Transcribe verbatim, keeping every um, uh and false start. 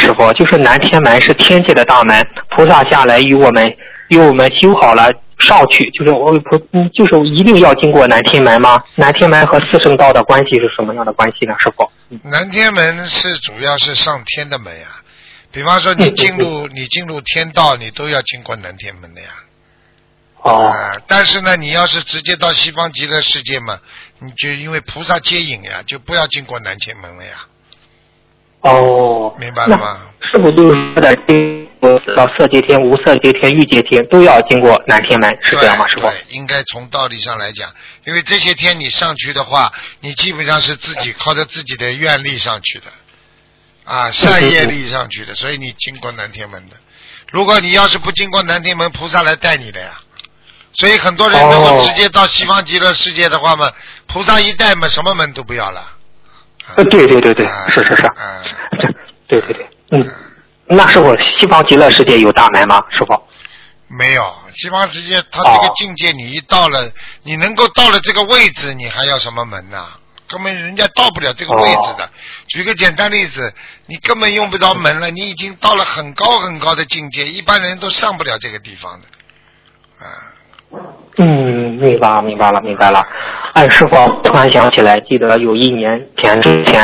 师傅，就是南天门是天界的大门，菩萨下来与我们与我们修好了上去，就是我菩嗯，就是一定要经过南天门吗？南天门和四圣道的关系是什么样的关系呢？师傅？ 南天门是主要是上天的门呀、啊，比方说你进入、嗯、你进入天道，你都要经过南天门的呀。 哦、 呃。但是呢，你要是直接到西方极乐世界嘛，你就因为菩萨接引呀，就不要经过南天门了呀。 哦。 明白了吗？ 是不是就是在经过到色界天、无色界天、欲界天都要经过南天门，是这样吗？师傅？ 对，应该从道理上来讲，因为这些天你上去的话，你基本上是自己靠着自己的愿力上去的。啊，善业力上去的，所以你经过南天门的。如果你要是不经过南天门，菩萨来带你的呀。所以很多人如果直接到西方极乐世界的话嘛，菩萨一带嘛，什么门都不要了。 啊，对对对对，啊、是是是。啊，对对对，嗯，那师傅，西方极乐世界有大门吗？师傅？ 没有，西方世界它这个境界，你一到了，哦、你能够到了这个位置，你还要什么门呢？根本人家到不了这个位置的。哦、举个简单例子，你根本用不着门了，你已经到了很高很高的境界，一般人都上不了这个地方的。啊。 嗯，明白明白了明白了。哎，师傅，突然想起来，记得有一年前之前。